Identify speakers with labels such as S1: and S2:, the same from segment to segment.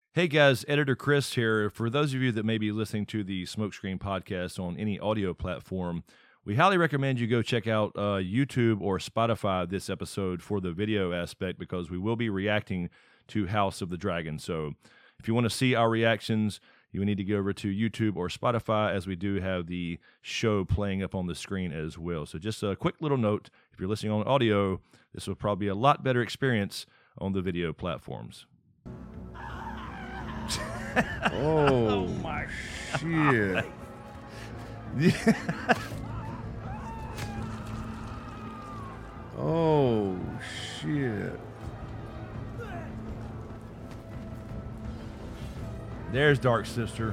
S1: Hey guys, Editor Chris here. For those of you that may be listening to the Smokescreen podcast on any audio platform, we highly recommend you go check out YouTube or Spotify this episode for the video aspect because we will be reacting to House of the Dragon. So if you want to see our reactions, you need to go over to YouTube or Spotify as we do have the show playing up on the screen as well. So just a quick little note, if you're listening on audio, this will probably be a lot better experience on the video platforms.
S2: Oh my shit. Oh shit.
S1: There's Dark Sister.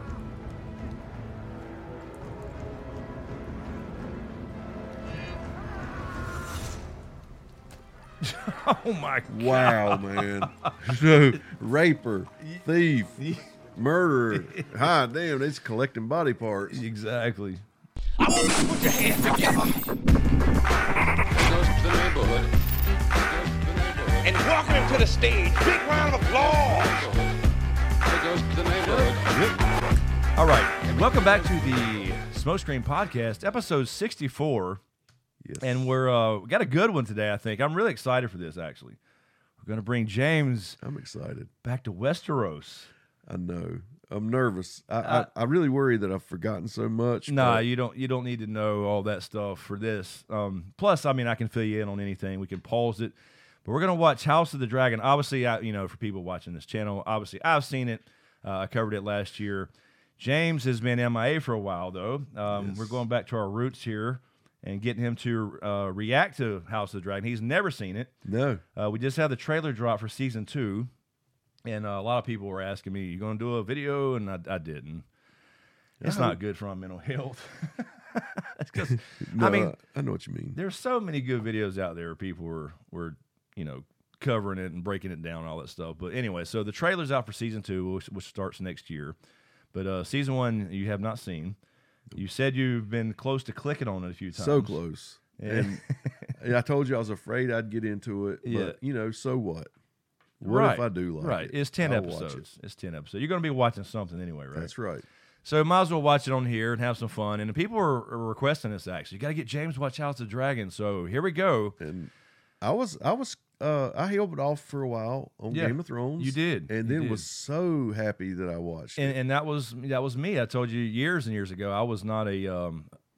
S1: Oh my God.
S2: Wow, man. So, raper, thief, murderer. Hi, damn, they's collecting body parts.
S1: Exactly.
S3: I want you to put your hands together.
S4: Goes to the neighborhood.
S3: And welcome him to the stage. Big round of applause.
S4: Goes to the neighborhood.
S1: All right, and welcome back to the Smokescreen podcast, episode 64.
S2: Yes.
S1: And we got a good one today, I think. I'm really excited for this, actually. We're going to bring James
S2: I'm excited.
S1: back to Westeros.
S2: I know. I'm nervous. I really worry that I've forgotten so much.
S1: Nah,
S2: but
S1: you don't need to know all that stuff for this. Plus, I mean, I can fill you in on anything. We can pause it. But we're going to watch House of the Dragon. Obviously, for people watching this channel, obviously, I've seen it. I covered it last year. James has been MIA for a while, though.
S2: Yes.
S1: We're going back to our roots here and getting him to react to House of the Dragon. He's never seen it.
S2: No.
S1: We just had the trailer drop for season 2, and a lot of people were asking me, "You going to do a video?" And I didn't. It's not good for my mental health. It's 'cause,
S2: No,
S1: I mean,
S2: I know what you mean.
S1: there's so many good videos out there. People were covering it and breaking it down and all that stuff. But anyway, so the trailer's out for season 2, which starts next year. But season 1 you have not seen. You said you've been close to clicking on it a few times.
S2: So close.
S1: Yeah.
S2: And I told you I was afraid I'd get into it.
S1: Yeah.
S2: But, so what? What if I do like it?
S1: Right. It's 10
S2: I'll watch
S1: episodes.
S2: it.
S1: It's 10 episodes. You're going to be watching something anyway, right?
S2: That's right.
S1: So might as well watch it on here and have some fun. And the people are requesting this, actually. You got to get James to watch House of the Dragon. So here we go.
S2: And I held it off for a while on
S1: Yeah,
S2: Game of Thrones.
S1: you did.
S2: And
S1: You
S2: then
S1: did.
S2: was so happy that I watched it.
S1: And that was me. I told you years and years ago, I was not a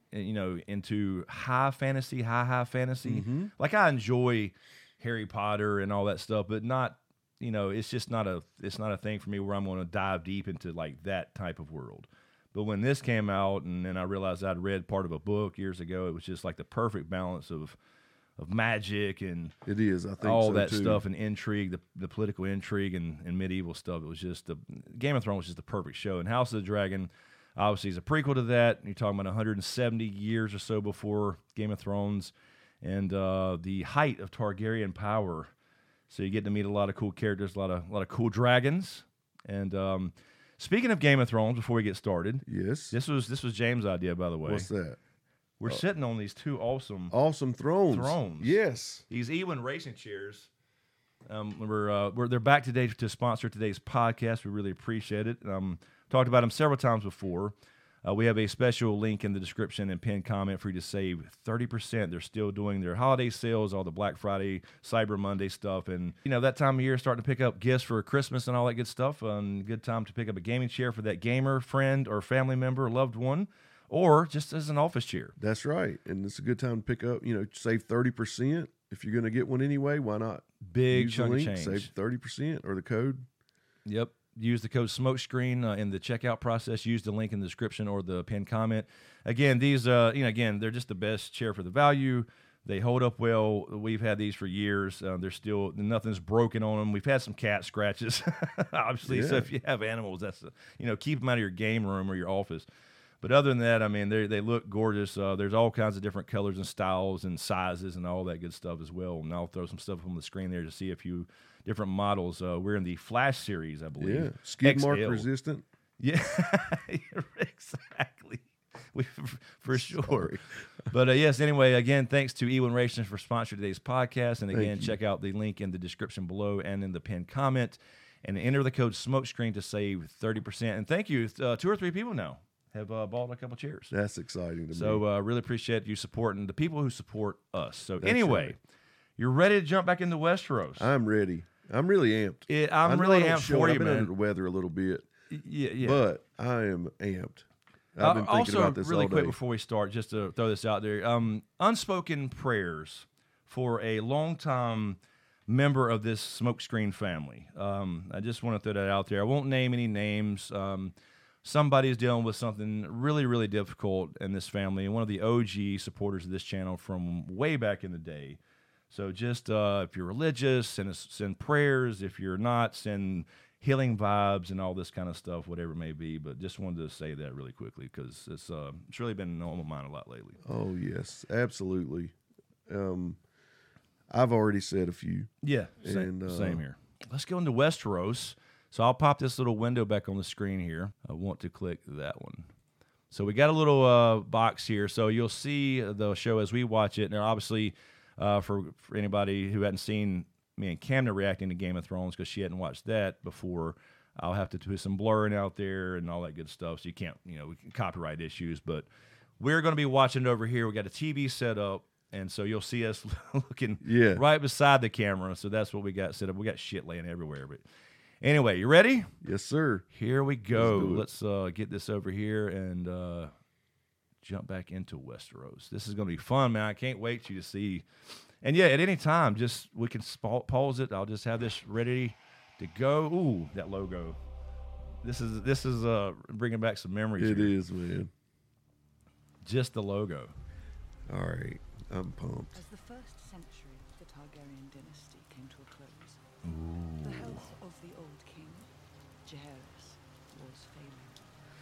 S1: into high fantasy.
S2: Mm-hmm.
S1: Like I enjoy Harry Potter and all that stuff, but not it's just not a thing for me where I'm going to dive deep into like that type of world. But when this came out, and then I realized I'd read part of a book years ago, it was just like the perfect balance of magic and
S2: It is, I think
S1: all
S2: so,
S1: that
S2: too.
S1: stuff and intrigue, the political intrigue and medieval stuff. It was just Game of Thrones was just the perfect show. And House of the Dragon obviously is a prequel to that. You're talking about 170 years or so before Game of Thrones and the height of Targaryen power. So you get to meet a lot of cool characters, a lot of cool dragons. And speaking of Game of Thrones, before we get started,
S2: Yes.
S1: this was James' idea, by the way.
S2: What's that?
S1: We're sitting on these two
S2: Awesome thrones.
S1: Thrones.
S2: Yes.
S1: these Ewin racing chairs. They're back today to sponsor today's podcast. We really appreciate it. Talked about them several times before. We have a special link in the description and pinned comment for you to save 30%. They're still doing their holiday sales, all the Black Friday, Cyber Monday stuff. And, that time of year, starting to pick up gifts for Christmas and all that good stuff. Good time to pick up a gaming chair for that gamer, friend, or family member, or loved one, or just as an office chair.
S2: That's right. And it's a good time to pick up, save 30%. If you're going to get one anyway, why not?
S1: Big
S2: Use the
S1: chunk of
S2: link,
S1: change.
S2: save 30% or the code.
S1: Yep. Use the code SMOKESCREEN in the checkout process. Use the link in the description or the pinned comment. Again, these, they're just the best chair for the value. They hold up well. We've had these for years. They're still, nothing's broken on them. We've had some cat scratches, obviously. So
S2: Yeah.
S1: if you have animals, that's, keep them out of your game room or your office. But other than that, I mean, they look gorgeous. There's all kinds of different colors and styles and sizes and all that good stuff as well. And I'll throw some stuff on the screen there to see a few different models. We're in the Flash series, I believe.
S2: Yeah. Skid mark
S1: XL.
S2: resistant.
S1: Yeah, exactly. For sure.
S2: Sorry.
S1: But yes, anyway, again, thanks to Ewin Racing for sponsoring today's podcast. And again,
S2: you.
S1: check out the link in the description below and in the pinned comment. and enter the code SMOKESCREEN to save 30%. And thank you. 2 or 3 people now have bought a couple chairs.
S2: That's exciting to me.
S1: So really appreciate you supporting the people who support us. So
S2: That's
S1: anyway,
S2: right.
S1: You're ready to jump back into Westeros.
S2: I'm ready. I'm really amped.
S1: I'm
S2: I know
S1: really
S2: I don't
S1: amped
S2: show
S1: for
S2: it.
S1: you,
S2: I've been
S1: man.
S2: under the weather a little bit,
S1: Yeah.
S2: but I am amped. I've been thinking
S1: Also,
S2: about this
S1: really
S2: all
S1: quick
S2: day.
S1: before we start, just to throw this out there, unspoken prayers for a longtime member of this Smokescreen family. I just want to throw that out there. I won't name any names. Somebody's dealing with something really, really difficult in this family, and one of the OG supporters of this channel from way back in the day. So just if you're religious, send prayers. If you're not, send healing vibes and all this kind of stuff, whatever it may be. But just wanted to say that really quickly because it's really been on my mind a lot lately.
S2: Oh yes, absolutely. I've already said a few.
S1: Yeah, same
S2: And,
S1: here. Let's go into Westeros. So I'll pop this little window back on the screen here. I want to click that one. So we got a little box here. So you'll see the show as we watch it. Now, obviously, for anybody who hadn't seen me and Camna reacting to Game of Thrones because she hadn't watched that before, I'll have to do some blurring out there and all that good stuff. So you can't, copyright issues. But we're going to be watching it over here. We got a TV set up. And so you'll see us looking right beside the camera. So that's what we got set up. We got shit laying everywhere. But anyway, you ready?
S2: Yes, sir.
S1: Here we go.
S2: Let's
S1: Let's get this over here and jump back into Westeros. This is going to be fun, man. I can't wait for you to see. And yeah, at any time, we can pause it. I'll just have this ready to go. Ooh, that logo. This is bringing back some memories.
S2: It
S1: here.
S2: is, man.
S1: Just the logo.
S2: All right. I'm pumped.
S5: As the first century of the Targaryen dynasty came to a close, the health of the old king, Jaehaerys, was failing.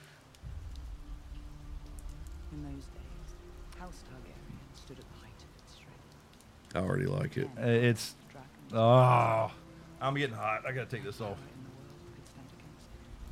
S5: In those days, House Targaryen stood at the height of its strength.
S2: I already like it.
S1: It's
S5: Dragons
S1: oh, I'm getting hot. I got to take this off.
S5: in the world could stand against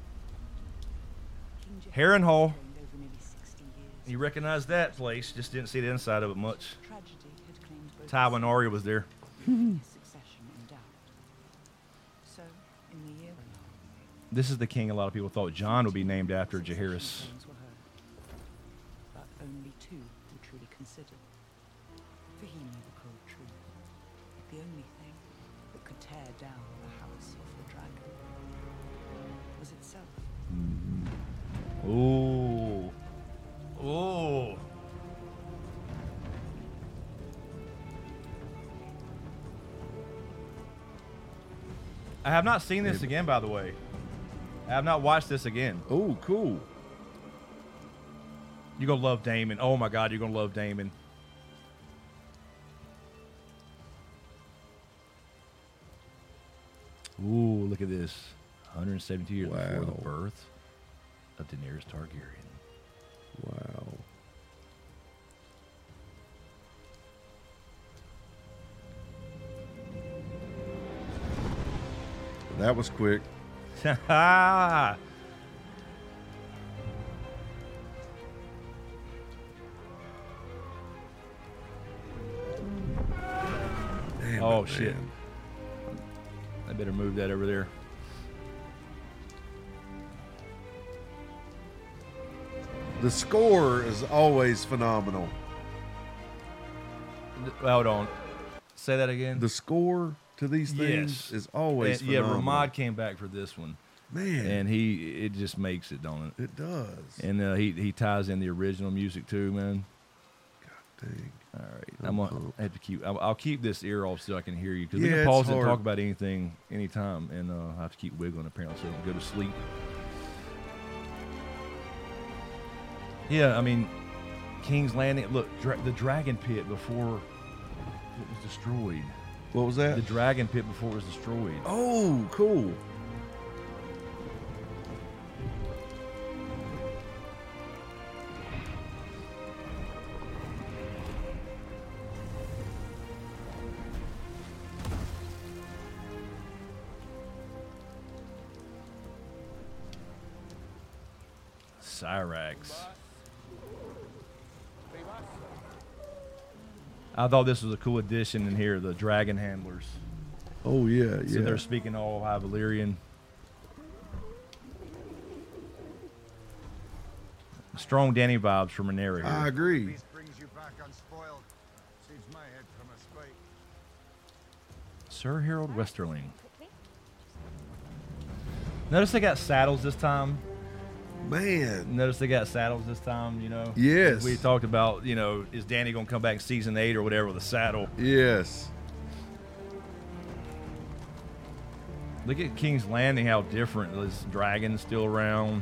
S5: it. King
S1: Harrenhal.
S5: reigned over nearly 60 years.
S1: You recognize that place? Just didn't see the inside of it much.
S5: Tragedy had claimed both
S1: Tywin Arya was there.
S5: his succession in doubt. So, in the year
S1: This is the king a lot of people thought Jon would be named after Jaehaerys.
S5: names were heard, but only 2 were truly considered. For he knew the cold truth. The only thing that could tear down the house of the dragon was itself.
S1: Ooh. Ooh. I have not seen this again, by the way. I have not watched this again.
S2: Oh, cool.
S1: You're going to love Daemon. Oh, my God, you're going to love Daemon. Ooh, look at this. 172 years before the
S2: Wow.
S1: birth of Daenerys Targaryen.
S2: Wow. That was quick.
S1: Ha
S2: Damn
S1: Oh,
S2: it,
S1: shit.
S2: man.
S1: I better move that over there.
S2: The score is always phenomenal.
S1: Hold on. Say that again.
S2: The score to these things
S1: Yes.
S2: is always
S1: yeah,
S2: phenomenal.
S1: Ramad came back for this one,
S2: Man,
S1: and it just makes it, don't it?
S2: it does.
S1: And he ties in the original music too, man.
S2: Dang.
S1: All right, I'm gonna have to keep. I'll keep this ear off so I can hear you because we
S2: Yeah,
S1: can
S2: it's
S1: pause it and
S2: hard.
S1: talk about anything, anytime, and I have to keep wiggling apparently so I can go to sleep. Yeah, I mean, King's Landing. Look, the dragon pit before it was destroyed.
S2: What was that?
S1: The dragon pit before it was destroyed.
S2: Oh, cool.
S1: Cyrax. I thought this was a cool addition in here, the dragon handlers.
S2: Oh, yeah,
S1: So
S2: yeah.
S1: they're speaking all High Valyrian. Strong Danny vibes from Rhaenyra here.
S2: I agree.
S6: This brings you back unspoiled. Saves my head from a spike.
S1: Sir Harold Westerling. Notice they got saddles this time.
S2: Man.
S1: Notice they got saddles this time, you know?
S2: Yes.
S1: We talked about, you know, is Danny going to come back in season 8 or whatever with a saddle?
S2: Yes.
S1: Look at King's Landing, how different. This dragon's still around.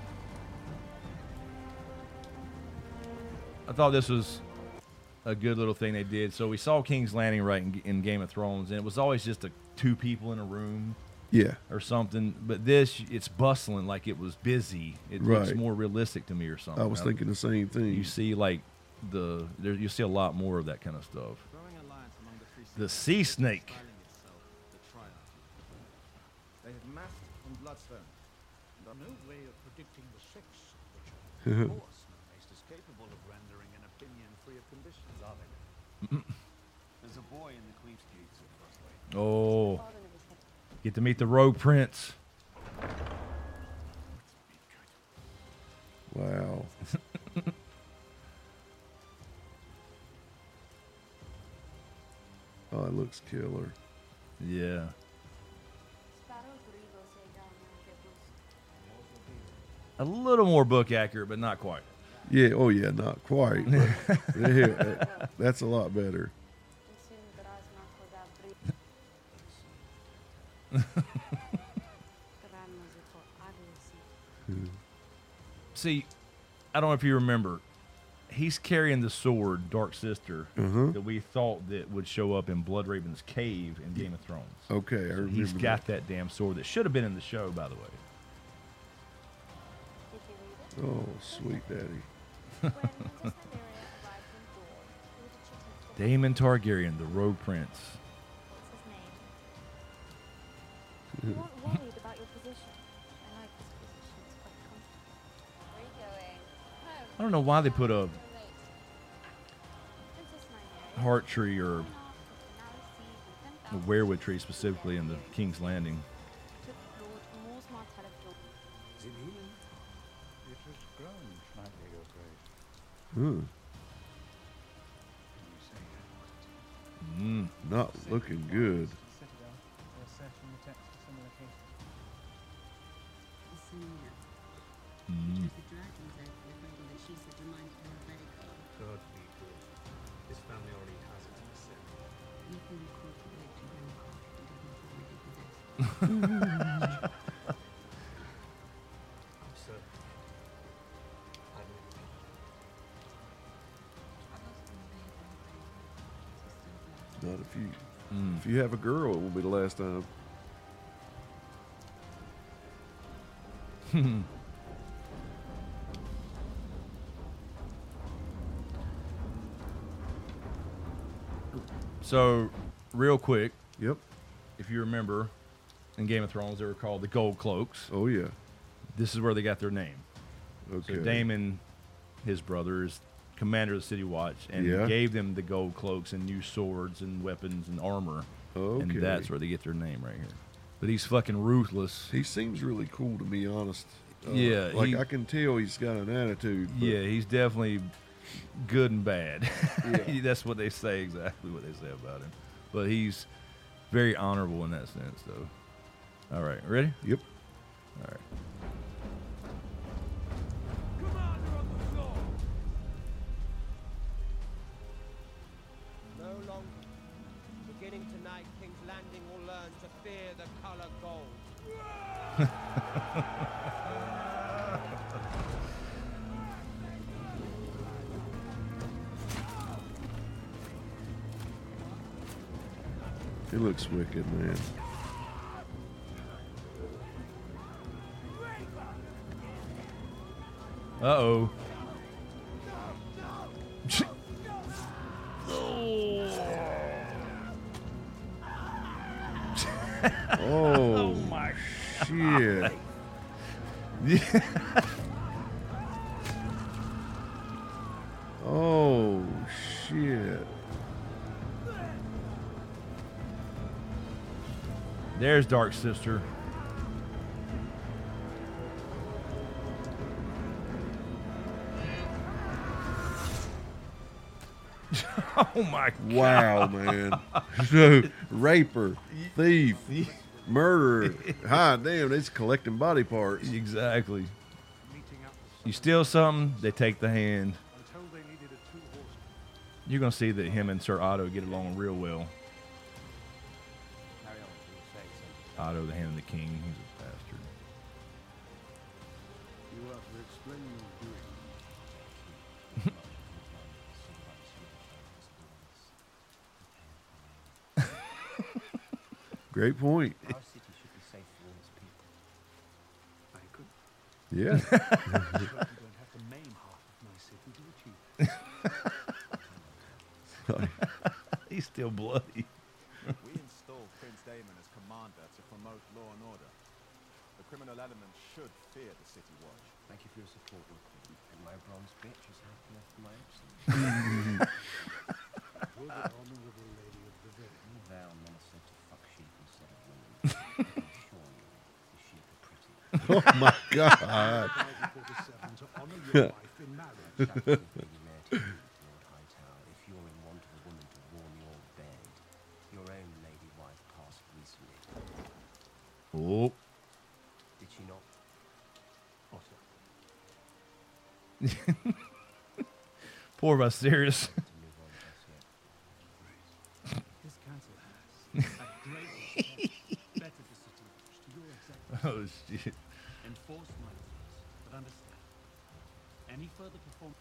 S1: I thought this was a good little thing they did. So we saw King's Landing right in Game of Thrones, and it was always just two people in a room.
S2: Yeah.
S1: Or something, but this, it's bustling like it was busy. It looks
S2: Right.
S1: more realistic to me or something.
S2: I was thinking the same thing.
S1: You see, like you see a lot more of that kind of stuff. The sea snake.
S6: They have mapped on Bloodstone.
S7: No way of predicting the sex of the child. Of course, no mace is capable of rendering an opinion free of conditions, are they?
S6: There's a boy in the Queen's Gates of Frostlight.
S1: Oh, get to meet the Rogue Prince.
S2: Wow. Oh, it looks killer.
S1: Yeah. A little more book accurate, but not quite.
S2: Yeah. Oh, yeah. Not quite. But yeah, that's a lot better.
S1: See, I don't know if you remember, he's carrying the sword, Dark Sister, that we thought that would show up in Bloodraven's cave in Game of Thrones.
S2: Okay, I
S1: So
S2: remember.
S1: he's got that damn sword that should have been in the show, by the way.
S2: Oh, sweet daddy.
S1: Daemon Targaryen, the Rogue Prince.
S8: You weren't worried about your position. I like this position. It's quite comfortable. Where are you going? Home.
S1: I don't know why they put a
S8: Princess Nymeria.
S1: heart tree or
S8: Now
S1: a
S8: receive
S1: weirwood tree specifically in the King's Landing.
S8: took Lord Mors Martell of Dorne.
S7: Zillion, it has grown slightly, your grace.
S2: Hmm.
S7: You say that, was it?
S2: Not looking good.
S9: Citadel, they're searching the text for similar cases.
S10: The dragons are afraid that she's such a mind to her medical.
S11: God be good. This family already has it to sell.
S10: You can cultivate your own cock if it doesn't already possess.
S11: I'm certain. I will.
S2: Not if you have a girl, it won't be the last time.
S1: So, real quick,
S2: Yep.
S1: if you remember, in Game of Thrones, they were called the Gold Cloaks.
S2: Oh yeah.
S1: This is where they got their name.
S2: Okay.
S1: So Daemon, his brother, is commander of the City Watch, and
S2: Yeah.
S1: gave them the gold cloaks and new swords and weapons and armor.
S2: Okay.
S1: And that's where they get their name right here. But he's fucking ruthless.
S2: He seems really cool to be honest.
S1: Yeah,
S2: Like I can tell he's got an attitude. But
S1: Yeah, he's definitely good and bad.
S2: Yeah.
S1: That's what they say, exactly what they say about him. But he's very honorable in that sense, though. All right, ready?
S2: Yep.
S1: All right.
S12: No longer. Beginning tonight, King's Landing will learn to fear the color gold.
S2: He looks wicked, man.
S1: Uh-oh.
S2: Oh my shit. Oh shit.
S1: There's Dark Sister. Oh my God.
S2: Wow, man. So, raper, thief, murderer. Hi, damn, they's collecting body parts.
S1: Exactly. You steal something, they take the hand. You're gonna see that him and Sir Otto get along real well. Otto, the Hand of the King, he's a bastard.
S6: You have to explain your doing.
S2: Great point.
S12: Our city should be safe for all its people.
S6: I could.
S2: Yeah.
S6: But you don't have to maim half of my city to achieve it.
S1: He's still bloody.
S13: We installed Prince Damon as commander to promote law and order. The criminal element should fear the city watch.
S12: Thank you for your support, Wilkie. And my bronze bitch is happy enough for my absence.
S6: You're the honorable lady of the village.
S12: You vow never said to fuck sheep instead of women. I can assure you, the sheep are pretty.
S2: Oh my God.
S6: 1947 to honor your wife in marriage.
S12: Lord Hightower, if you're in want of a woman to warm your bed, your own lady wife passed recently.
S1: Oh.
S12: Did she not?
S1: Poor Viserys.
S6: This council has a great better the city watch to your executive.
S1: Oh shit.
S6: Enforce my laws, but understand, any further performance.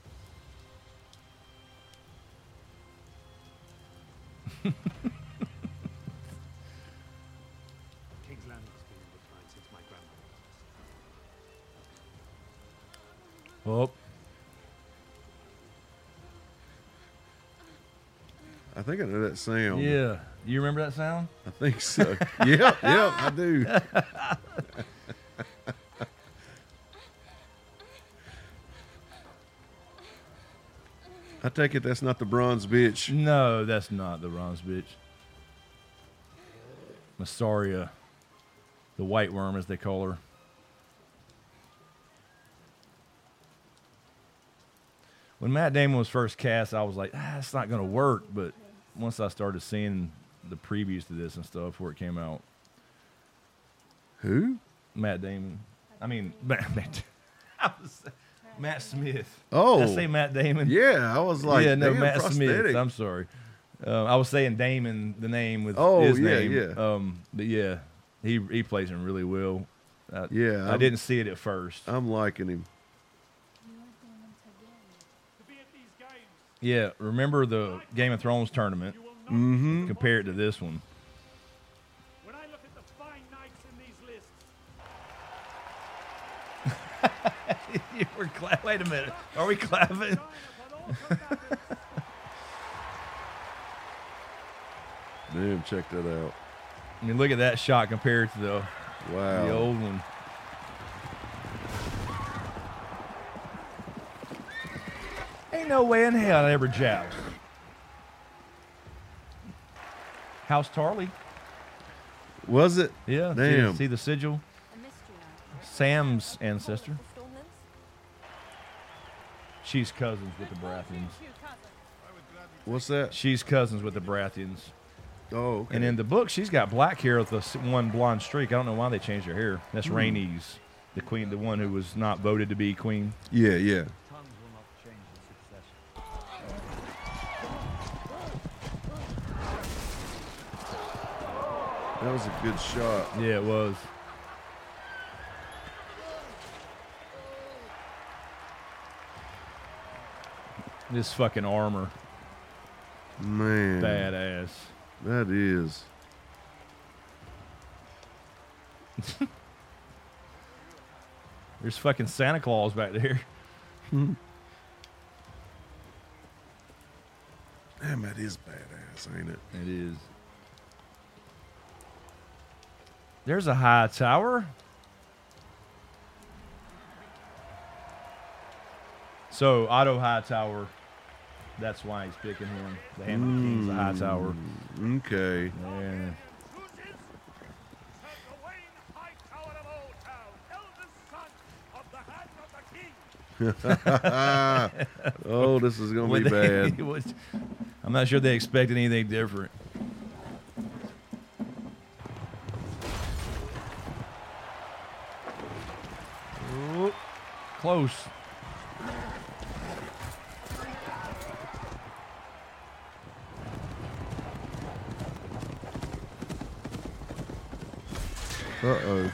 S6: King's Landing has been in decline since my grandmother
S1: Oh.
S2: I think I know that sound.
S1: Yeah. You remember that sound?
S2: I think so. Yeah, I do. I take it that's not the bronze bitch.
S1: No, that's not the bronze bitch. Massaria. The white worm, as they call her. When Matt Damon was first cast, I was like, it's not going to work. But once I started seeing the previews to this and stuff before it came out.
S2: Who?
S1: Matt Damon. I mean, Matt Smith.
S2: Oh.
S1: Did I say Matt Damon?
S2: Yeah, I was like,
S1: yeah, no,
S2: damn,
S1: Matt
S2: prosthetic.
S1: Smith. I'm sorry. I was saying Damon, the name with his name. But yeah, he plays him really well.
S2: Yeah,
S1: I didn't see it at first.
S2: I'm liking him.
S1: Yeah, remember the Game of Thrones tournament?
S2: Mm-hmm.
S1: Compare it to this one.
S6: When I look at the fine knights in these lists.
S1: You were wait a minute. Are we clapping?
S2: Damn, check that out.
S1: I mean, look at that shot compared to the old one. Ain't no way in hell I ever joust. House Tarly.
S2: Was it?
S1: Yeah.
S2: Damn.
S1: See the sigil? Sam's ancestor. She's cousins with the Baratheons.
S2: What's that?
S1: She's cousins with the Baratheons.
S2: Oh, okay.
S1: And in the book, she's got black hair with one blonde streak. I don't know why they changed her hair. That's Rhaenys, the queen, the one who was not voted to be queen.
S2: Yeah, yeah. That was a good shot.
S1: Yeah, it was. This fucking armor.
S2: Man.
S1: Badass.
S2: That is.
S1: There's fucking Santa Claus back there.
S2: Damn, that is badass, ain't it?
S1: It is. There's a high tower. So Otto Hightower, that's why he's picking him. The Hand of the King's the Hightower.
S2: Okay.
S1: Yeah.
S2: Oh, this is going to be bad.
S1: I'm not sure they expected anything different. Ooh, close.
S2: Uh-oh.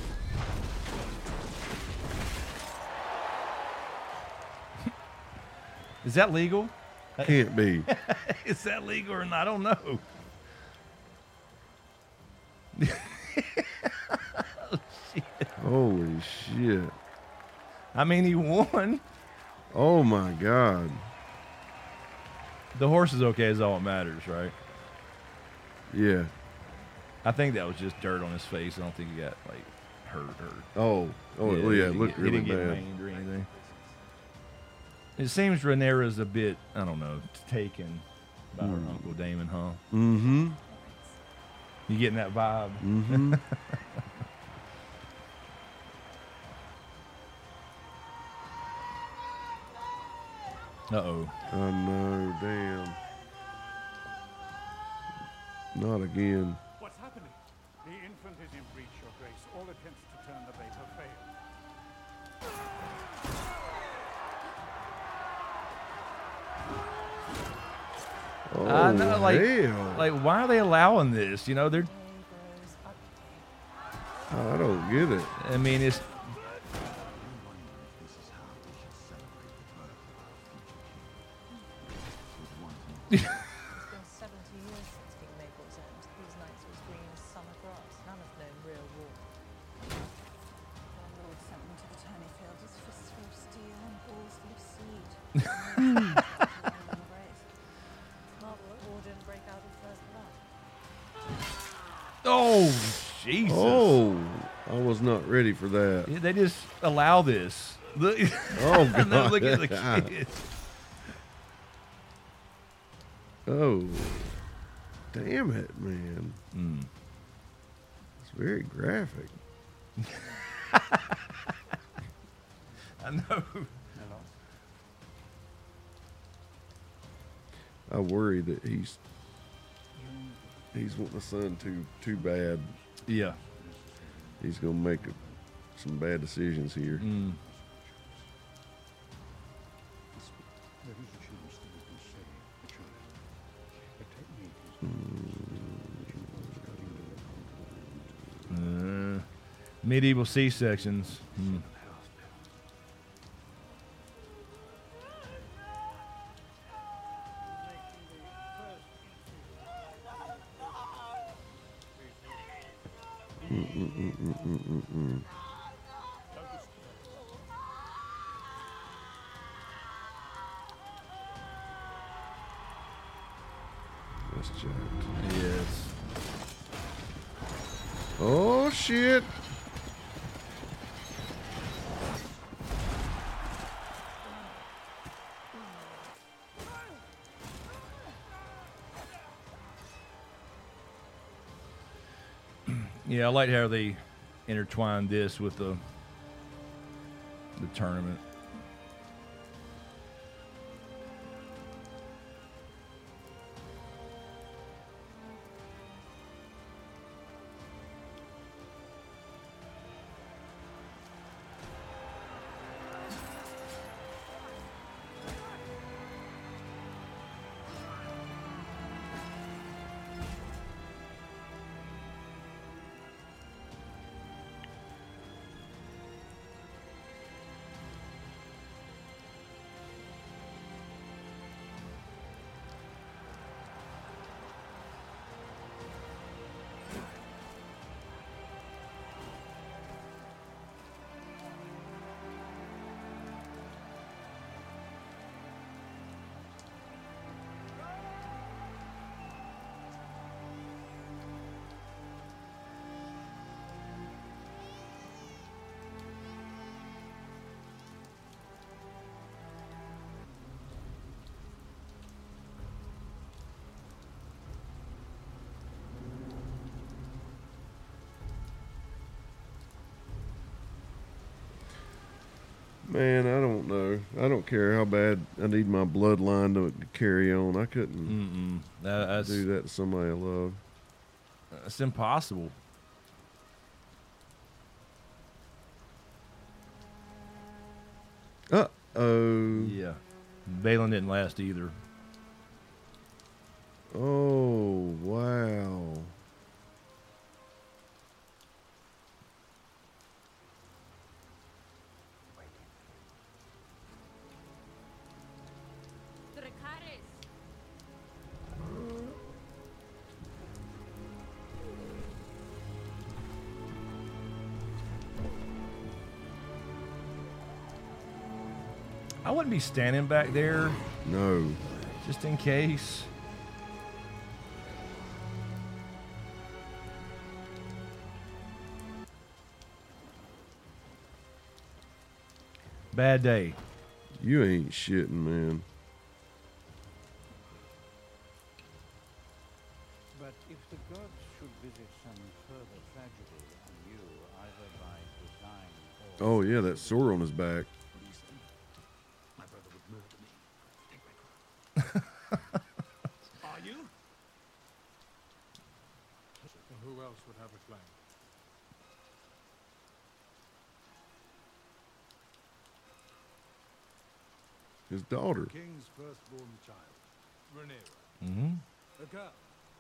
S1: Is that legal?
S2: Can't be.
S1: Is that legal or not? I don't know. Oh, shit.
S2: Holy shit.
S1: I mean, he won.
S2: Oh, my God.
S1: The horse is okay is all that matters, right?
S2: Yeah.
S1: I think that was just dirt on his face. I don't think he got, like, hurt or...
S2: Oh, yeah, it looked really
S1: he didn't
S2: bad.
S1: get maimed or anything. It seems Rhaenyra's a bit, I don't know, taken by her Uncle Damon, huh?
S2: Mm-hmm.
S1: You getting that vibe?
S2: Mm-hmm.
S1: Uh-oh.
S2: Oh, no, damn. Not again.
S7: What's happening? The infant is in breach, Your Grace. All attempts to turn the bait have failed.
S2: Oh,
S1: I know, like,
S2: hell.
S1: why are they allowing this? You know, they're...
S2: I don't get it.
S1: I mean, it's...
S14: It's been 70 years since King Mabel's end. These nights was green summer grass. None have known real war. Our Lord sent them to the tourney field, his fists full of steel and balls full of seed. Marvel war didn't break out of first blood.
S1: Oh, Jesus.
S2: Oh, I was not ready for that.
S1: Yeah, they just allow this. Look,
S2: Oh, God.
S1: no, look at the kids.
S2: Oh, damn it, man.
S1: Mm.
S2: It's very graphic.
S1: I know.
S2: I worry that he's wanting the son too bad.
S1: Yeah.
S2: He's gonna make some bad decisions here.
S1: Mm. Medieval C-sections. Mm.
S2: That's jacked.
S1: Yes.
S2: Oh shit!
S1: Yeah, I like how they intertwined this with the tournament.
S2: Man, I don't know. I don't care how bad I need my bloodline to carry on. I couldn't do that to somebody I love.
S1: It's impossible.
S2: Uh-oh.
S1: Yeah. Balin didn't last either.
S2: Oh, wow.
S8: Dracarys.
S1: I wouldn't be standing back there.
S2: No.
S1: Just in case. Bad day.
S2: You ain't shitting, man.
S7: But if the gods should visit some further tragedy on you, either by design or...
S2: Oh, yeah, that sword on his back.
S6: My brother would murder me. Take my crown. Are you?
S4: Who else would have a claim?
S2: His daughter.
S6: The king's firstborn child, Rhaenyra.
S1: Mm-hmm.
S6: A girl.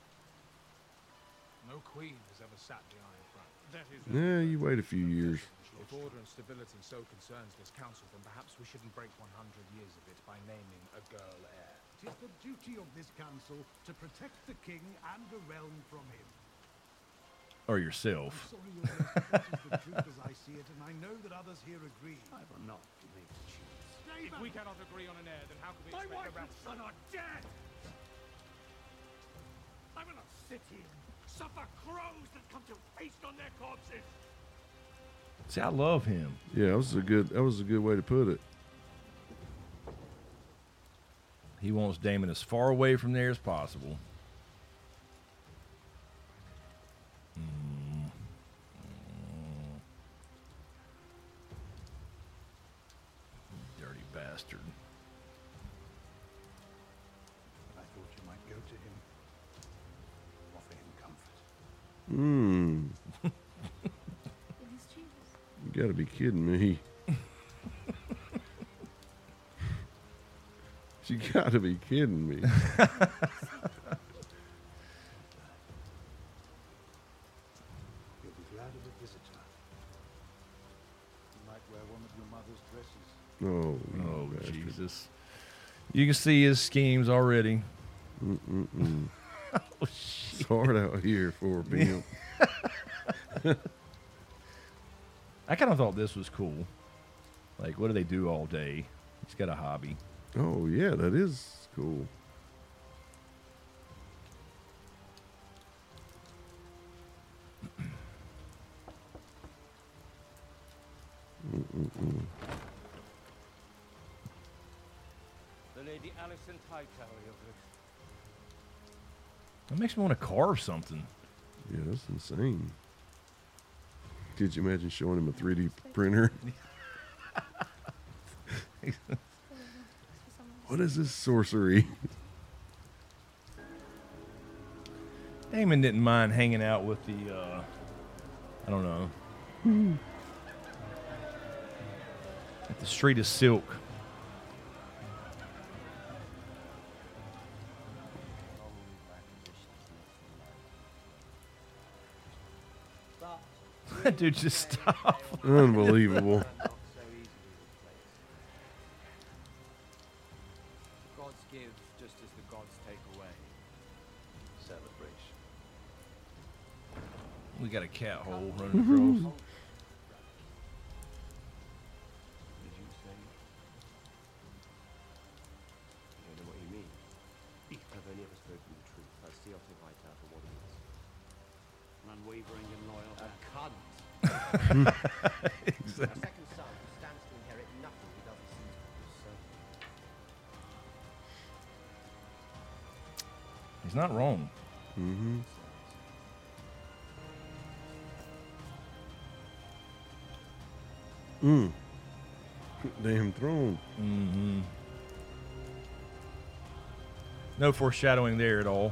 S4: No queen has ever sat the Iron Throne.
S6: That is
S2: Yeah, you wait a few years.
S11: If order and stability so concerns this council, then perhaps we shouldn't break 100 years of it by naming a girl heir.
S6: It is the duty of this council to protect the king and the realm from him.
S1: Or yourself.
S6: Sorry, Your Grace, but that is the truth as I see it, and I know that others here agree.
S7: I will not make the choose.
S4: If we cannot agree on an heir, then how can we
S6: My
S4: expect
S6: wife
S4: the
S6: and
S4: rest?
S6: son are dead! I will not sit here and suffer crows that come to feast on their corpses!
S1: See, I love him.
S2: Yeah, that was a good way to put it.
S1: He wants Daemon as far away from there as possible. Dirty bastard.
S6: I thought you might go to him, offer him comfort.
S8: In his chambers.
S2: You gotta be kidding me. You gotta be kidding me.
S6: You'll be glad of a visitor. You might wear one of your mother's dresses.
S2: Oh,
S1: Oh,
S2: bastard.
S1: Jesus. You can see his schemes already.
S2: Oh, shit. It's hard out here for a pimp.
S1: I kind of thought this was cool. Like, what do they do all day? He's got a hobby.
S2: Oh, yeah, that is cool.
S12: The Lady Alicent Hightower, Your Grace.
S1: That makes me want to carve something.
S2: Yeah, that's insane. Could you imagine showing him a 3D printer? What is this sorcery?
S1: Daemon didn't mind hanging out with the, I don't know. At the Street of Silk. That dude just stopped.
S2: Unbelievable.
S13: Gods give just as the gods take away. Celebration.
S1: We got a cat hole running across.
S13: Did you say? I don't know what you mean. I've only ever spoken the truth. I see Otto Hightower for what he is.
S7: An unwavering and loyal
S13: A cunt.
S1: Exactly.
S12: A second son who stands to inherit nothing he doesn't seem to deserve.
S1: He's not wrong.
S2: Mm-hmm. Damn throne.
S1: Mm-hmm. No foreshadowing there at all.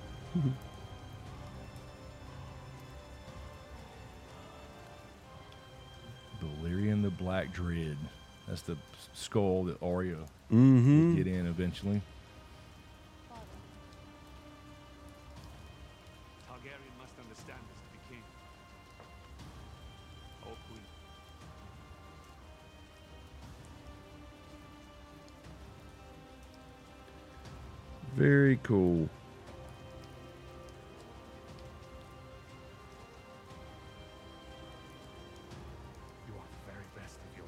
S1: Valyrian the Black Dread. That's the skull that Arya will get in eventually.
S6: Targaryen must understand this to be king. Or queen.
S2: Very cool.
S6: You are the very best of your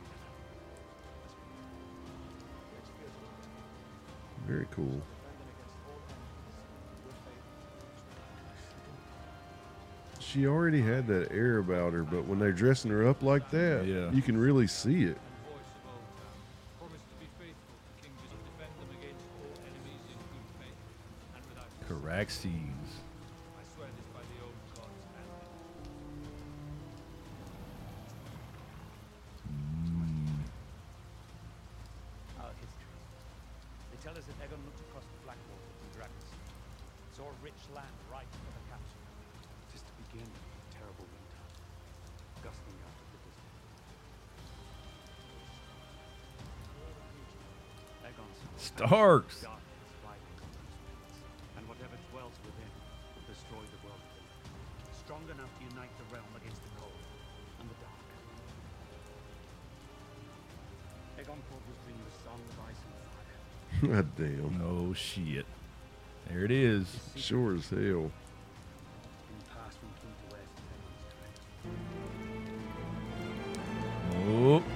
S6: mother.
S2: Very cool. She already had that air about her, but when they're dressing her up like that,
S1: Yeah.
S2: you can really see it.
S1: Caraxes.
S11: I swear this by the old gods
S7: Our history. They tell us that Aegon looked across the Blackwater from Dragon's. Saw a rich land ripe for the capture.
S6: Tis the beginning of a terrible winter, gusting out of the distance. Aegon's
S1: Starks.
S6: darkness riding on those winds, and whatever dwells within will destroy the world below. Strong enough to unite the realm against the cold and the dark. Aegon thought was dreaming a song of ice and fire.
S2: God damn.
S1: Oh shit. There it is.
S2: Sure as hell.
S6: In past from king to west is Aegon's strength.
S1: Oh.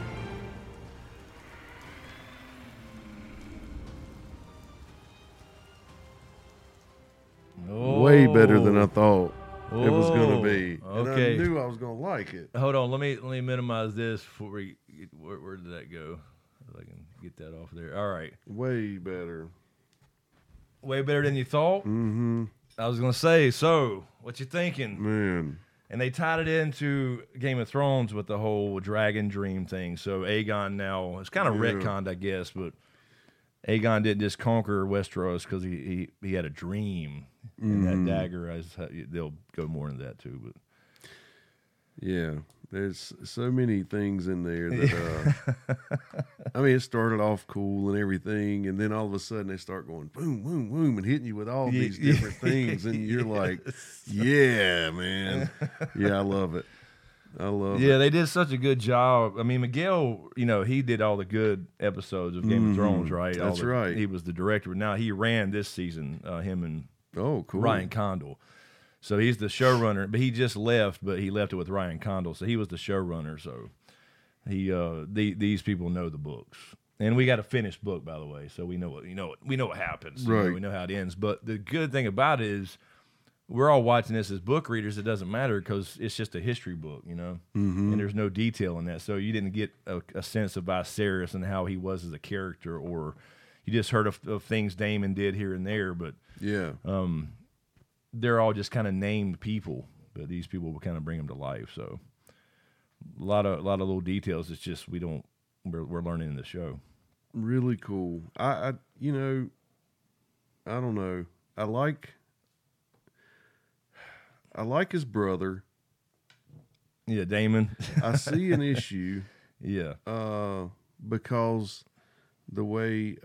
S2: Way better than I thought it was going
S1: Oh,
S2: to be. And
S1: okay.
S2: I knew I was going to like it.
S1: Hold on, let me minimize this before we get, where did that go? If I can get that off there. All right.
S2: Way better.
S1: Way better than you thought?
S2: Mm-hmm.
S1: I was gonna say, so what you thinking?
S2: Man.
S1: And they tied it into Game of Thrones with the whole dragon dream thing. So Aegon now, it's kind of retconned, I guess, but Aegon didn't just conquer Westeros because he had a dream. And that dagger, they'll go more into that too. But
S2: Yeah, there's so many things in there that, I mean, it started off cool and everything, and then all of a sudden they start going boom, boom, boom, and hitting you with all these different things, and you're like, yeah, man. Yeah, I love it. I love it.
S1: yeah, they did such a good job. I mean, Miguel, he did all the good episodes of Game of Thrones, right?
S2: That's right.
S1: He was the director, but now he ran this season, him and
S2: cool.
S1: Ryan Condal. So he's the showrunner, but he just left, but he left it with Ryan Condal. So he was the showrunner. So these people know the books. And we got a finished book, by the way, so we know what happens.
S2: Right.
S1: We know how it ends. But the good thing about it is we're all watching this as book readers. It doesn't matter because it's just a history book, and there's no detail in that. So you didn't get a sense of Viserys and how he was as a character, or you just heard of things Daemon did here and there. But
S2: Yeah.
S1: they're all just kind of named people, but these people will kind of bring them to life. So a lot of little details. It's just we're learning in the show.
S2: Really cool. I don't know. I like his brother.
S1: Yeah, Daemon.
S2: I see an issue.
S1: Yeah.
S2: Because the way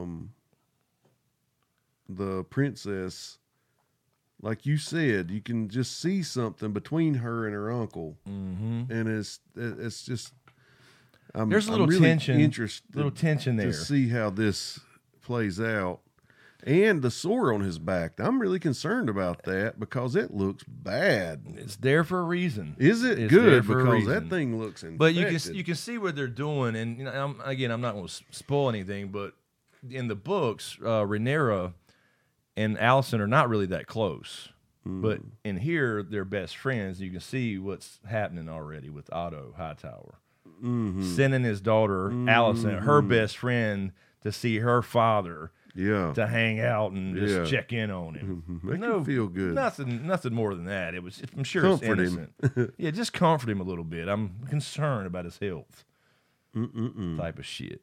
S2: the princess, like you said, you can just see something between her and her uncle, and it's just.
S1: There's a little
S2: I'm really
S1: tension.
S2: interested
S1: Little tension there
S2: to see how this plays out, and the sore on his back. I'm really concerned about that because it looks bad.
S1: It's there for a reason.
S2: Is it
S1: It's there
S2: good?
S1: for a
S2: Because
S1: reason.
S2: that thing looks infected.
S1: But you can see what they're doing, and I'm not going to spoil anything, but in the books, Rhaenyra and Alicent are not really that close. But in here, they're best friends. You can see what's happening already with Otto Hightower. Sending his daughter, Alicent, her best friend, to see her father, to hang out and just check in on him.
S2: Make him feel good.
S1: Nothing more than that. It was, I'm sure
S2: Comfort
S1: it's
S2: him.
S1: innocent. Yeah, just comfort him a little bit. I'm concerned about his health. type of shit.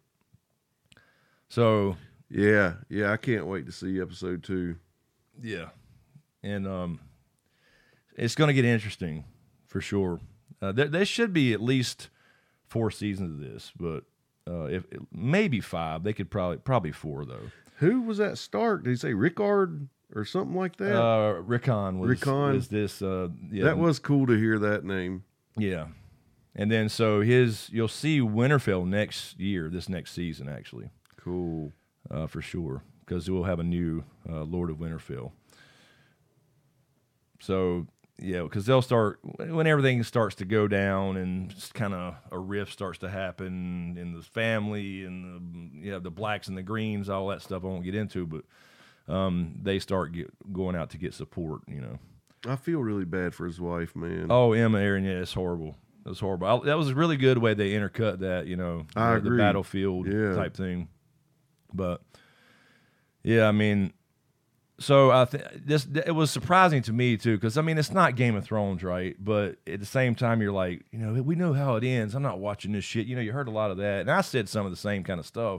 S1: So
S2: yeah, I can't wait to see episode 2.
S1: Yeah, and it's going to get interesting for sure. There should be at least 4 seasons of this, but if maybe 5, they could probably 4 though.
S2: Who was that Stark? Did he say Rickard or something like that?
S1: Rickon was this. Yeah.
S2: That was cool to hear that name.
S1: Yeah, and then so you'll see Winterfell this next season actually.
S2: Cool.
S1: For sure, because we'll have a new Lord of Winterfell. So yeah, because they'll start when everything starts to go down and kind of a rift starts to happen in the family and the blacks and the greens, all that stuff I won't get into, but they start going out to get support.
S2: I feel really bad for his wife, man.
S1: Oh, Emma Aaron, yeah, it's horrible. It was horrible. That was a really good way they intercut that,
S2: I agree.
S1: The battlefield type thing. But yeah, I mean, so I think it was surprising to me too, because I mean it's not Game of Thrones, right? But at the same time, you're like, we know how it ends. I'm not watching this shit. You heard a lot of that, and I said some of the same kind of stuff.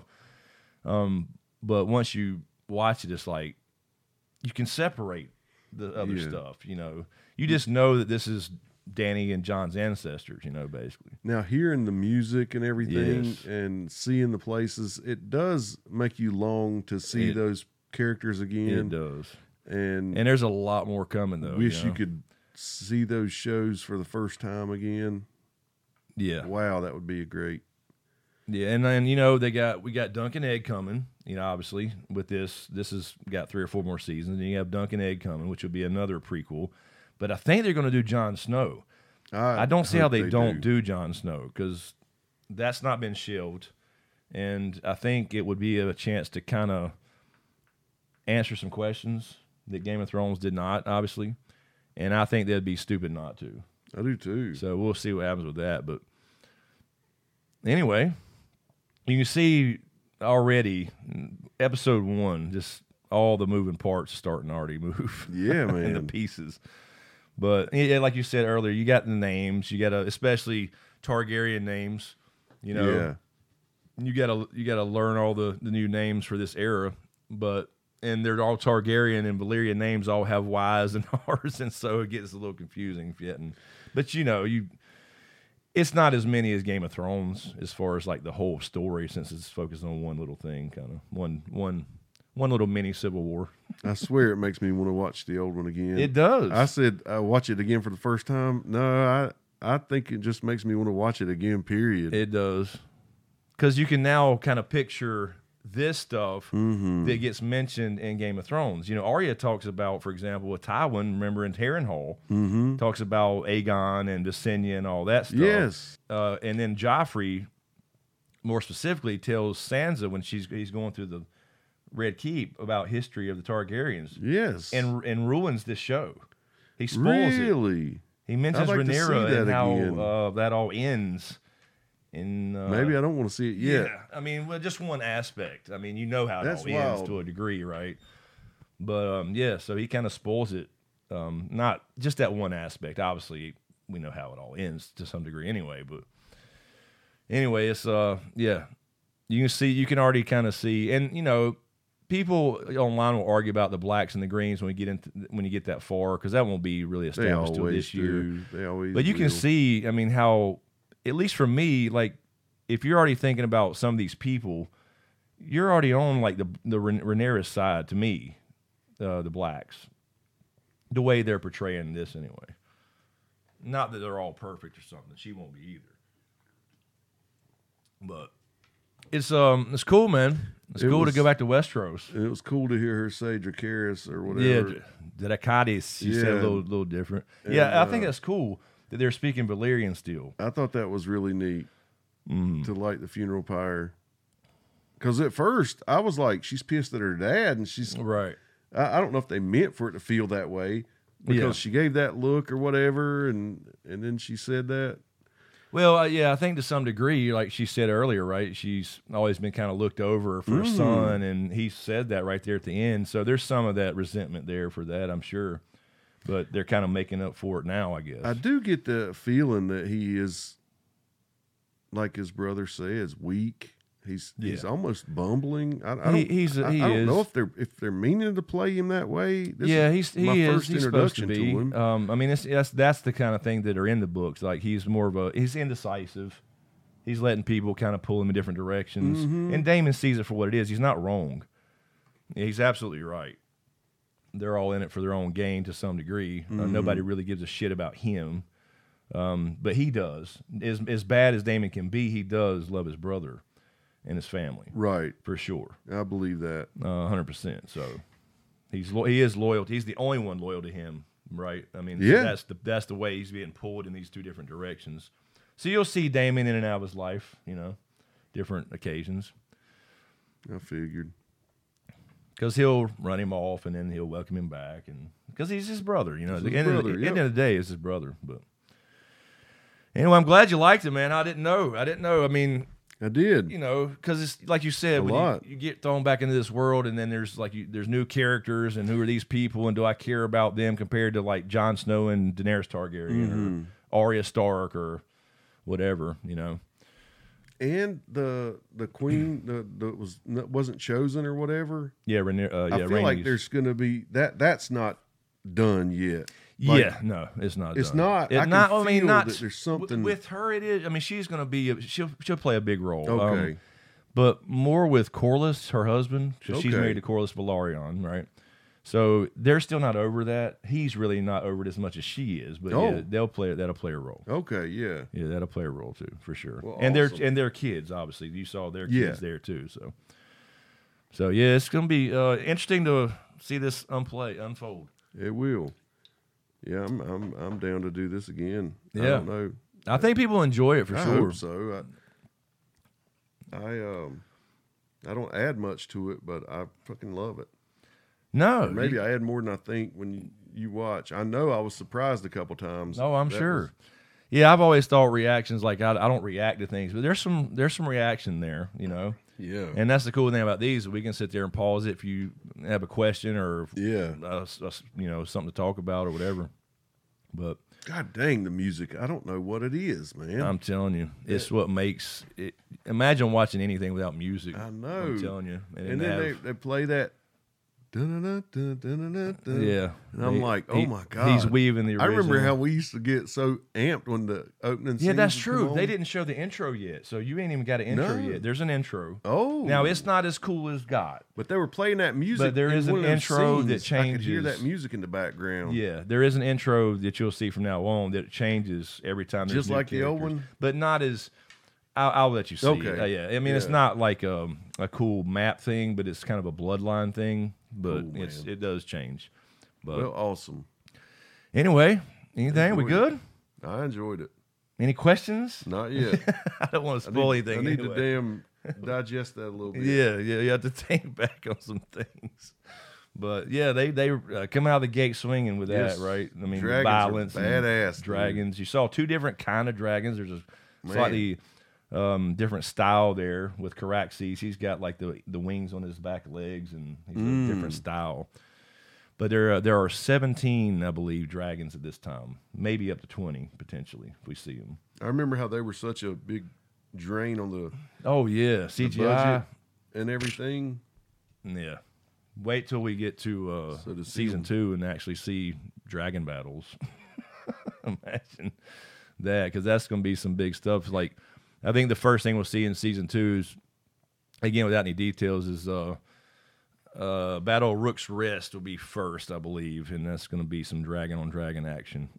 S1: But once you watch it, it's like you can separate the other stuff. You just know that this is Dany and Jon's ancestors, basically.
S2: Now, hearing the music and everything and seeing the places, it does make you long to see those characters again.
S1: It does.
S2: And
S1: there's a lot more coming, though.
S2: Wish you could see those shows for the first time again.
S1: Yeah.
S2: Wow, that would be great.
S1: Yeah, and then, we got Dunk and Egg coming, obviously, with this. This has got 3 or 4 more seasons. And you have Dunk and Egg coming, which will be another prequel. But I think they're going to do Jon Snow. I don't see how they don't do Jon Snow, because that's not been shelved. And I think it would be a chance to kind of answer some questions that Game of Thrones did not, obviously. And I think they'd be stupid not to.
S2: I do too.
S1: So we'll see what happens with that. But anyway, you can see already episode 1, just all the moving parts starting to already move.
S2: Yeah, man.
S1: And the pieces. But like you said earlier, you got the names. You got especially Targaryen names.
S2: Yeah.
S1: You gotta learn all the new names for this era. And they're all Targaryen and Valyrian names. All have Y's and R's, and so it gets a little confusing. But it's not as many as Game of Thrones as far as like the whole story, since it's focused on one little thing, kind of one little mini Civil War.
S2: I swear it makes me want to watch the old one again.
S1: It does.
S2: I said I watch it again for the first time. No, I think it just makes me want to watch it again, period.
S1: It does. Because you can now kind of picture this stuff that gets mentioned in Game of Thrones. Arya talks about, for example, with Tywin, remember in Harrenhal, talks about Aegon and Visenya and all that stuff.
S2: Yes.
S1: And then Joffrey, more specifically, tells Sansa when he's going through the Red Keep about history of the Targaryens.
S2: Yes.
S1: And ruins this show. He spoils it.
S2: Really?
S1: He mentions Rhaenyra and how that all ends. And
S2: maybe I don't want to see it yet.
S1: Yeah. I mean, just one aspect. I mean, how
S2: That's
S1: it all ends to a degree, right? But so he kind of spoils it. Not just that one aspect. Obviously, we know how it all ends to some degree anyway. But anyway, it's you can already kind of see, and people online will argue about the blacks and the greens when you get that far, because that won't be really established till this year.
S2: They always
S1: But you can see, I mean, how, at least for me, like, if you're already thinking about some of these people, you're already on like the Rhaenyra side to me, the blacks, the way they're portraying this anyway. Not that they're all perfect or something. She won't be either. But it's cool, man. It's cool to go back to Westeros.
S2: It was cool to hear her say Dracarys or whatever.
S1: Yeah, Dracarys. She said a little different. And, yeah, I think that's cool that they're speaking Valyrian still.
S2: I thought that was really neat to light the funeral pyre. Because at first I was like, she's pissed at her dad, and she's
S1: right.
S2: I don't know if they meant for it to feel that way, because she gave that look or whatever, and then she said that.
S1: Well, I think to some degree, like she said earlier, right? She's always been kind of looked over for her son, and he said that right there at the end. So there's some of that resentment there for that, I'm sure. But they're kind of making up for it now, I guess.
S2: I do get the feeling that he is like his brother says, weak. He's
S1: Yeah.
S2: almost bumbling. I don't know if they're meaning to play him that way. This is my first
S1: He's supposed to
S2: introduction
S1: be.
S2: to him.
S1: I mean, that's the kind of thing that are in the books. Like he's indecisive. He's letting people kind of pull him in different directions, and Damon sees it for what it is. He's not wrong. He's absolutely right. They're all in it for their own gain to some degree. Nobody really gives a shit about him, but he does. As bad as Damon can be, he does love his brother and his family,
S2: right?
S1: For sure,
S2: I believe that
S1: 100%. So he is loyal. He's the only one loyal to him, right? I mean,
S2: yeah.
S1: that's the way he's being pulled in these two different directions. So you'll see Damon in and out of his life, different occasions.
S2: I figured.
S1: Because he'll run him off and then he'll welcome him back, and because he's his brother, At the end of the day, it's his brother. But anyway, I'm glad you liked it, man. I didn't know. I mean,
S2: I did.
S1: Because it's like you said, when you get thrown back into this world, and then there's there's new characters, and who are these people, and do I care about them compared to like Jon Snow and Daenerys Targaryen or Arya Stark or whatever,
S2: And the queen that wasn't chosen or whatever.
S1: Yeah,
S2: I feel like there's going to be that's not done yet. Like,
S1: no, it's not.
S2: It's
S1: done.
S2: not.
S1: I mean, not
S2: that there's something
S1: with her. It is. I mean, she's going to be. She'll play a big role.
S2: Okay,
S1: but more with Corlys, her husband, because she's married to Corlys Velaryon, right? So they're still not over that. He's really not over it as much as she is. But yeah, that'll play a role.
S2: Okay, yeah,
S1: that'll play a role too, for sure.
S2: Well,
S1: and
S2: awesome.
S1: their kids, obviously, you saw their kids there too. So yeah, it's going to be interesting to see this unfold.
S2: It will. Yeah, I'm down to do this again.
S1: Yeah.
S2: I don't know.
S1: I think people enjoy it for
S2: I
S1: sure.
S2: Hope so. I don't add much to it, but I fucking love it.
S1: No,
S2: or maybe I add more than I think when you watch. I know I was surprised a couple times.
S1: Oh, I'm sure. Yeah, I've always thought reactions like I don't react to things, but there's some reaction there,
S2: Yeah,
S1: and that's the cool thing about these. We can sit there and pause it if you have a question or something to talk about or whatever. But
S2: God dang, the music! I don't know what it is, man.
S1: I'm telling you, it's what makes it. Imagine watching anything without music.
S2: I know.
S1: I'm telling you,
S2: and then they play that.
S1: Yeah,
S2: and I'm like, oh my god,
S1: he's weaving the original.
S2: I remember how we used to get so amped when the opening.
S1: Yeah, that's true. They didn't show the intro yet, so you ain't even got an intro yet. There's an intro.
S2: Oh,
S1: now it's not as cool as God,
S2: but they were playing that music.
S1: But there is an intro that changes.
S2: I could hear that music in the background.
S1: Yeah, there is an intro that you'll see from now on that changes every time.
S2: Just like the old one,
S1: but not as. I'll let you see.
S2: Okay.
S1: Yeah, I mean it's not like a cool map thing, but it's kind of a bloodline thing. But it does change. But
S2: well, awesome.
S1: Anyway, anything? We good?
S2: I enjoyed it.
S1: Any questions?
S2: Not yet.
S1: I don't want to spoil anything.
S2: I need to damn digest that a little bit.
S1: Yeah, you have to think back on some things. But yeah, they come out of the gate swinging with that, right? I mean,
S2: dragons
S1: violence,
S2: are badass
S1: dragons. Dude. You saw two different kind of dragons. There's a slightly different style there with Caraxes. He's got like the wings on his back legs, and he's a different style. But there are 17, I believe, dragons at this time, maybe up to 20 potentially if we see them.
S2: I remember how they were such a big drain on the
S1: CGI
S2: budget and everything.
S1: Yeah, wait till we get to season 2 and actually see dragon battles. Imagine that, because that's going to be some big stuff. Like, I think the first thing we'll see in season 2 is, again, without any details, is Battle of Rook's Rest will be first, I believe, and that's going to be some dragon on dragon action.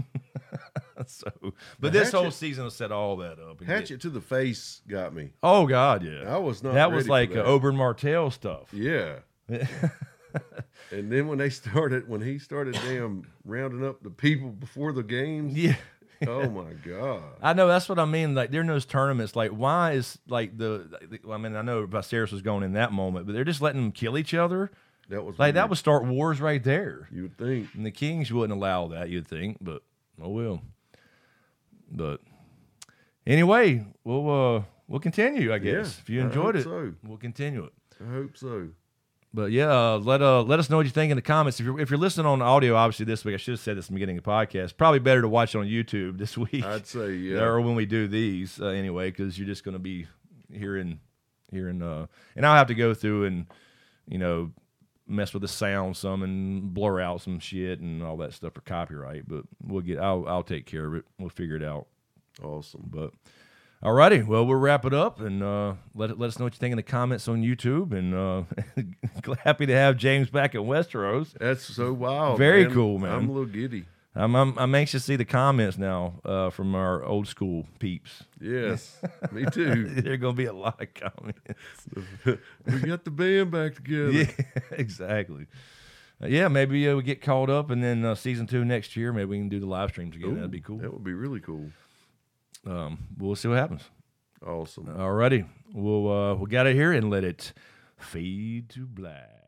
S1: But this whole season will set all that up.
S2: Hatchet to the face got me.
S1: Oh God, yeah.
S2: I was not.
S1: That was like Oberyn Martell stuff.
S2: Yeah. And then when he started damn rounding up the people before the games.
S1: Yeah.
S2: Oh my God.
S1: I know, that's what I mean. Like, during those tournaments, like, why is like I mean, I know Viserys was going in that moment, but they're just letting them kill each other.
S2: That was
S1: like
S2: weird.
S1: That would start wars right there.
S2: You would think.
S1: And the Kings wouldn't allow that, you'd think, but oh well. But anyway, we'll continue, I guess.
S2: Yeah,
S1: if you enjoyed it,
S2: so.
S1: we'll continue it.
S2: I hope so.
S1: But yeah, let us know what you think in the comments. If you're listening on audio, obviously this week, I should have said this in the beginning of the podcast. Probably better to watch it on YouTube this week.
S2: I'd say, yeah.
S1: Or when we do these anyway, because you're just going to be hearing, and I'll have to go through and mess with the sound some and blur out some shit and all that stuff for copyright. But I'll take care of it. We'll figure it out.
S2: Awesome.
S1: But alrighty, well, we'll wrap it up and let us know what you think in the comments on YouTube. And happy to have James back at Westeros.
S2: That's so wild.
S1: Very cool, man.
S2: I'm a little giddy.
S1: I'm anxious to see the comments now from our old school peeps.
S2: Yes, me too.
S1: There are going to be a lot of comments.
S2: We got the band back together.
S1: Yeah, exactly. Yeah, maybe we get caught up, and then season 2 next year, maybe we can do the live streams again. That'd be cool.
S2: That would be really cool.
S1: We'll see what happens.
S2: Awesome.
S1: Alrighty, we'll get it here and let it fade to black.